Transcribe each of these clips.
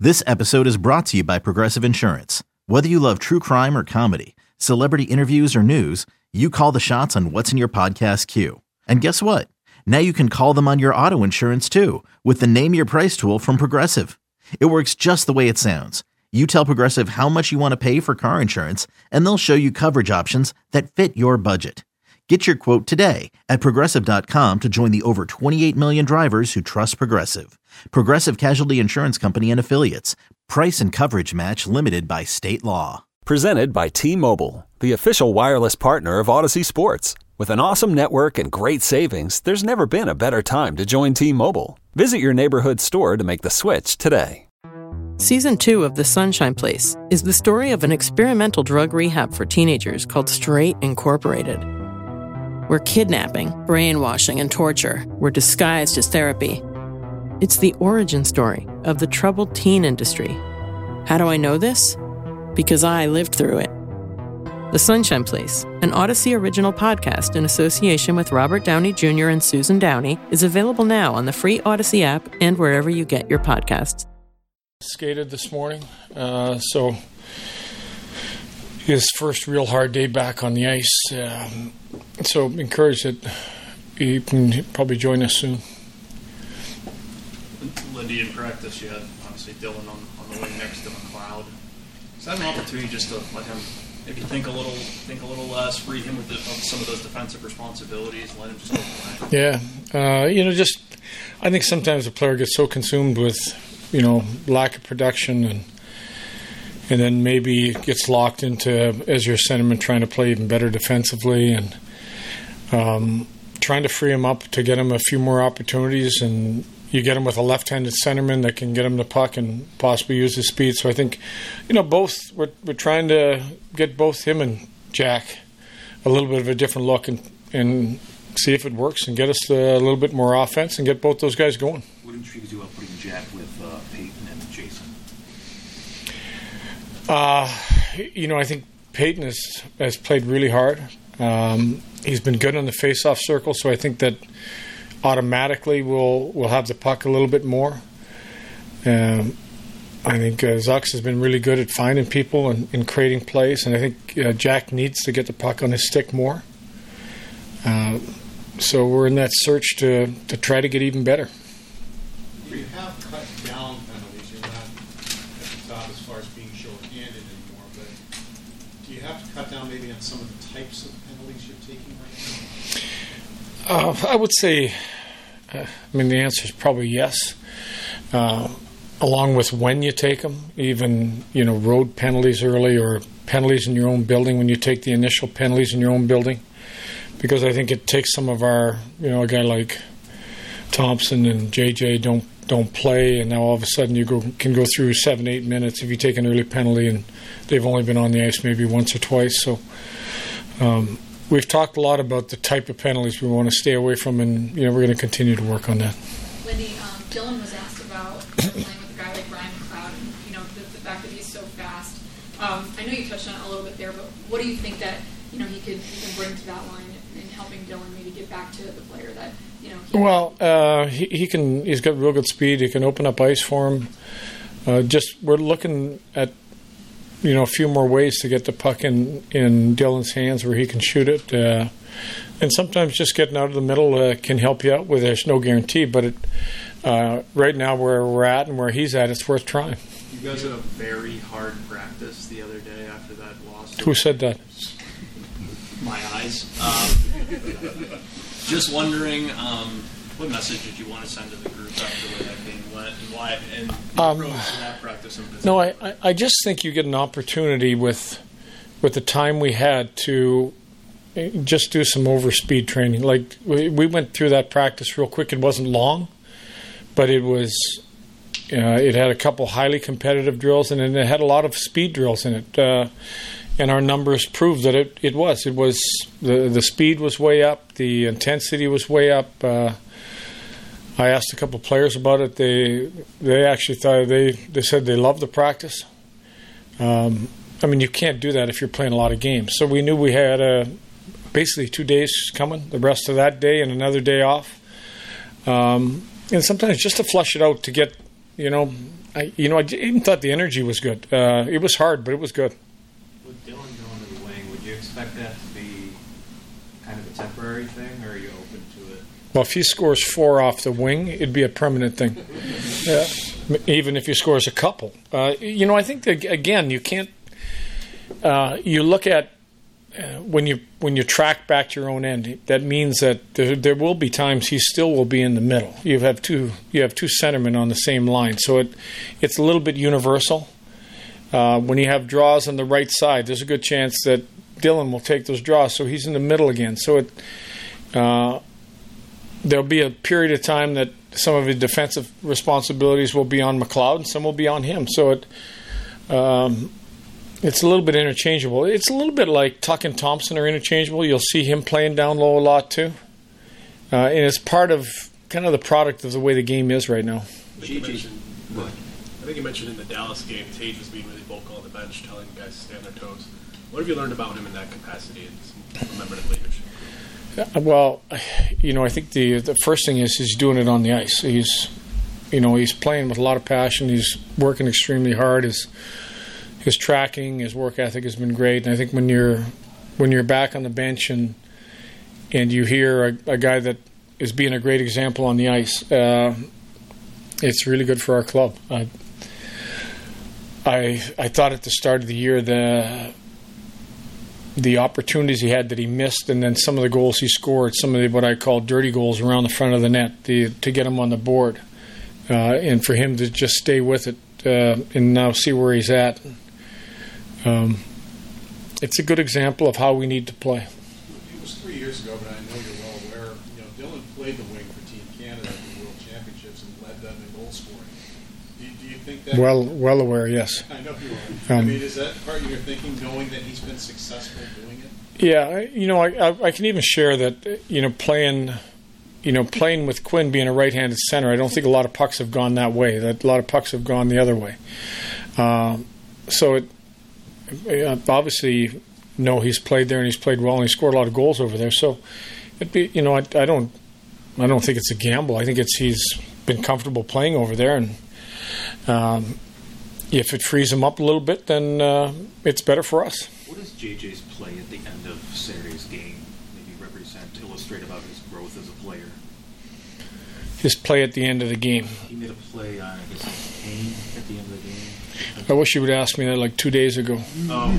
This episode is brought to you by Progressive Insurance. Whether you love true crime or comedy, celebrity interviews or news, you call the shots on what's in your podcast queue. And guess what? Now you can call them on your auto insurance too with the Name Your Price tool from Progressive. It works just the way it sounds. You tell Progressive how much you want to pay for car insurance, and they'll show you coverage options that fit your budget. Get your quote today at Progressive.com to join the over 28 million drivers who trust Progressive. Progressive Casualty Insurance Company and Affiliates. Price and coverage match limited by state law. Presented by T-Mobile, the official wireless partner of Odyssey Sports. With an awesome network and great savings, there's never been a better time to join T-Mobile. Visit your neighborhood store to make the switch today. Season 2 of The Sunshine Place is the story of an experimental drug rehab for teenagers called Straight Incorporated, where kidnapping, brainwashing, and torture were disguised as therapy. It's the origin story of the troubled teen industry. How do I know this? Because I lived through it. The Sunshine Place, an Odyssey original podcast in association with Robert Downey Jr. and Susan Downey, is available now on the free Odyssey app and wherever you get your podcasts. Skated this morning, so his first real hard day back on the ice. So encouraged that he can probably join us soon. Lindy, in practice, you had obviously Dylan on the wing next to McLeod. Is that an opportunity just to let him maybe think a little less, free him of some of those defensive responsibilities, let him just go play? Yeah, I think sometimes a player gets so consumed with, lack of production and then maybe gets locked into, as your centerman, trying to play even better defensively and trying to free him up to get him a few more opportunities. And you get him with a left-handed centerman that can get him the puck and possibly use his speed. So I think, both we're trying to get both him and Jack a little bit of a different look and see if it works and get us a little bit more offense and get both those guys going. What intrigues you about putting Jack with Peyton and Jason? I think Peyton has played really hard. He's been good on the face-off circle, so I think that automatically we'll have the puck a little bit more. I think Zucks has been really good at finding people and creating plays, and I think Jack needs to get the puck on his stick more. So we're in that search to try to get even better. You have cut down penalties. You're not at the top as far as being short-handed anymore, but do you have to cut down maybe on some of the types of penalties you're taking right now? I would say, the answer is probably yes. Along with when you take them, even, road penalties early or penalties in your own building when you take the initial penalties in your own building. Because I think it takes some of our, a guy like Thompson and JJ don't play, and now all of a sudden you can go through 7-8 minutes if you take an early penalty and they've only been on the ice maybe once or twice. So we've talked a lot about the type of penalties we want to stay away from, and we're going to continue to work on that. Lindy, Dylan was asked about playing with a guy like Ryan McLeod, and the fact that he's so fast. I know you touched on it a little bit there, but what do you think that he can bring to that line in helping Dylan maybe get back to the player that he's got real good speed. He can open up ice for him. We're looking at a few more ways to get the puck in Dylan's hands where he can shoot it. And sometimes just getting out of the middle can help you out with it. There's no guarantee, but right now where we're at and where he's at, it's worth trying. You guys had a very hard practice the other day after that loss. Who said that? My eyes. Just wondering, what message did you want to send to the group after the way that game went, and why, and the approach to that practice in particular? No, I just think you get an opportunity with the time we had to just do some overspeed training. Like we went through that practice real quick. It wasn't long, but it was. It had a couple highly competitive drills, and then it had a lot of speed drills in it. And our numbers proved that it was. The speed was way up, the intensity was way up. I asked a couple of players about it. They actually thought they said they loved the practice. You can't do that if you're playing a lot of games. So we knew we had basically 2 days coming, the rest of that day and another day off. And sometimes just to flush it out to get, I even thought the energy was good. It was hard, but it was good. With Dylan going to the wing, would you expect that to be kind of a temporary thing, or are you open to it? Well, if he scores 4 off the wing, it'd be a permanent thing. Even if he scores a couple. I think that, again, you can't. You look at when you track back to your own end. That means that there will be times he still will be in the middle. You have two centermen on the same line, so it's a little bit universal. When you have draws on the right side, there's a good chance that Dylan will take those draws, so he's in the middle again. So there'll be a period of time that some of his defensive responsibilities will be on McLeod, and some will be on him. So it's a little bit interchangeable. It's a little bit like Tuck and Thompson are interchangeable. You'll see him playing down low a lot too. And it's part of kind of the product of the way the game is right now. I think you mentioned in the Dallas game, Tage was being really vocal on the bench, telling guys to stay on their toes. What have you learned about him in that capacity and some remembered leadership? Well, I think the first thing is he's doing it on the ice. He's playing with a lot of passion. He's working extremely hard. His tracking, his work ethic has been great. And I think when you're back on the bench and you hear a guy that is being a great example on the ice, it's really good for our club. I thought at the start of the year the opportunities he had that he missed, and then some of the goals he scored, some of what I call dirty goals around the front of the net to get him on the board, and for him to just stay with it and now see where he's at. It's a good example of how we need to play. It was 3 years ago, but I know you're well aware. Dylan played the wing for Team Canada at the World Championships and led them in goal scoring. Do you think that? Well aware, yes. I know you are. Is that part of your thinking, knowing that he's been successful doing it? Yeah, I can even share that. Playing with Quinn being a right-handed center, I don't think a lot of pucks have gone that way. That a lot of pucks have gone the other way. Obviously, he's played there and he's played well and he scored a lot of goals over there. So, I don't think it's a gamble. I think he's been comfortable playing over there, and if it frees him up a little bit, then it's better for us. What does JJ's play at the end of Saturday's game maybe illustrate about his growth as a player? His play at the end of the game. He made a play on, Kane at the end of the game. I wish you would ask me that like 2 days ago. Oh.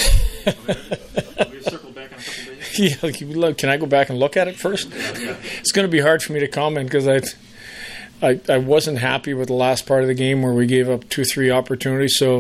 We circle back in a couple days? Yeah, can I go back and look at it first? Yeah. It's going to be hard for me to comment because I wasn't happy with the last part of the game where we gave up 2-3 opportunities. So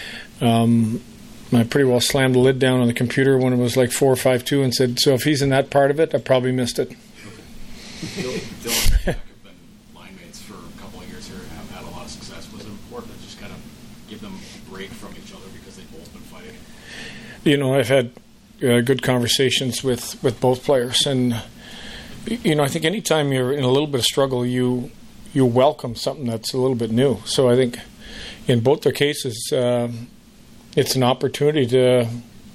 I pretty well slammed the lid down on the computer when it was like 4-5-2 and said, so if he's in that part of it, I probably missed it. Dylan and Jack have been line mates for a couple of years here and have had a lot of success. Was it important to just kind of give them a break from each other because they've both been fighting? I've had good conversations with both players, and I think anytime you're in a little bit of struggle, you welcome something that's a little bit new. So I think in both their cases, it's an opportunity to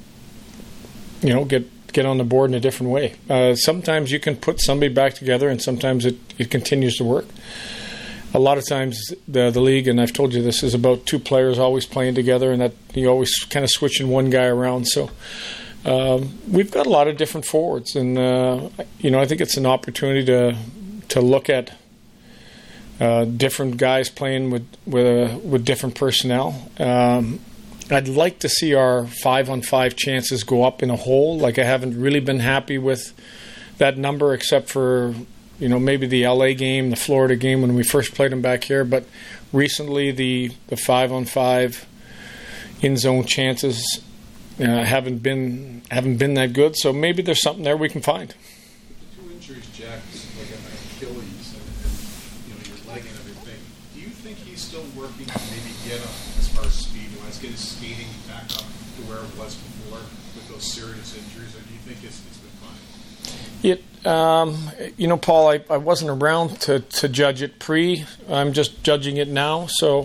get on the board in a different way. Sometimes you can put somebody back together, and sometimes it continues to work. A lot of times the league, and I've told you this, is about two players always playing together, and that you always kind of switching one guy around. So we've got a lot of different forwards, and I think it's an opportunity to look at different guys playing with different personnel. I'd like to see our 5-on-5 chances go up in a whole. Like, I haven't really been happy with that number, except for maybe the LA game, the Florida game when we first played them back here. But recently, the 5-on-5 in zone chances haven't been that good. So maybe there's something there we can find. The two injuries, Jack, like an Achilles and your leg and everything. Do you think he's still working to maybe get up as far as speed-wise, get his skating back up to where it was before with those serious injuries, or do you think it's been fine? Paul, I wasn't around to judge it pre. I'm just judging it now. So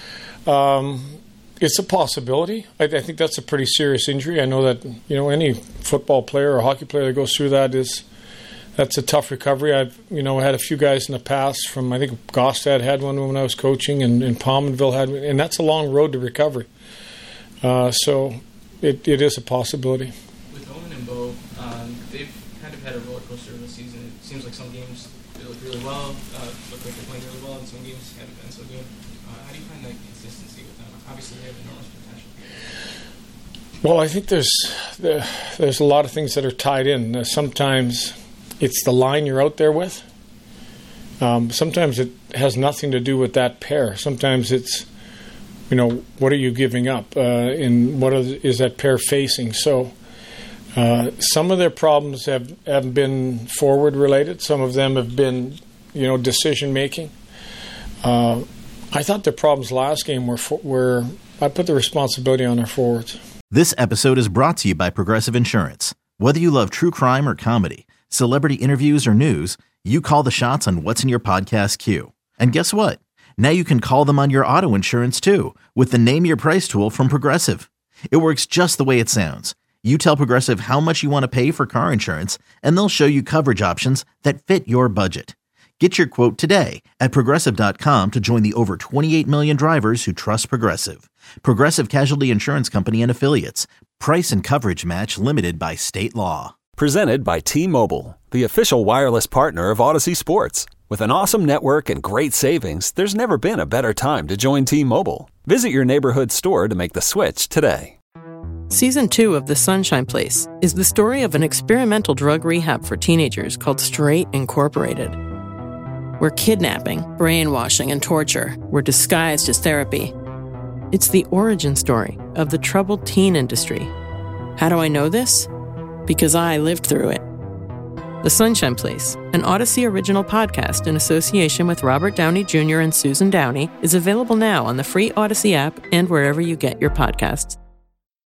it's a possibility. I think that's a pretty serious injury. I know that any football player or hockey player that goes through that that's a tough recovery. I've had a few guys in the past from, I think Gostad had one when I was coaching, and Pominville had one, and that's a long road to recovery. So it is a possibility. With Owen and Bo, they've kind of had a roller coaster of the season. It seems like some games they look really well, look like they're playing really well, and some games haven't been so good. How do you find that consistency with them? Obviously, they have enormous potential. Well, I think there's a lot of things that are tied in. Sometimes it's the line you're out there with. Sometimes it has nothing to do with that pair. Sometimes it's, what are you giving up? And what is that pair facing? So some of their problems have been forward related. Some of them have been, decision making. I thought their problems last game were I put the responsibility on our forwards. This episode is brought to you by Progressive Insurance. Whether you love true crime or comedy, celebrity interviews or news, you call the shots on what's in your podcast queue. And guess what? Now you can call them on your auto insurance too with the Name Your Price tool from Progressive. It works just the way it sounds. You tell Progressive how much you want to pay for car insurance, and they'll show you coverage options that fit your budget. Get your quote today at Progressive.com to join the over 28 million drivers who trust Progressive. Progressive Casualty Insurance Company and Affiliates. Price and coverage match limited by state law. Presented by T-Mobile, the official wireless partner of Odyssey Sports. With an awesome network and great savings, there's never been a better time to join T-Mobile. Visit your neighborhood store to make the switch today. Season 2 of The Sunshine Place is the story of an experimental drug rehab for teenagers called Straight Incorporated, where kidnapping, brainwashing, and torture were disguised as therapy. It's the origin story of the troubled teen industry. How do I know this? Because I lived through it. The Sunshine Place, an Odyssey original podcast in association with Robert Downey Jr. and Susan Downey, is available now on the free Odyssey app and wherever you get your podcasts.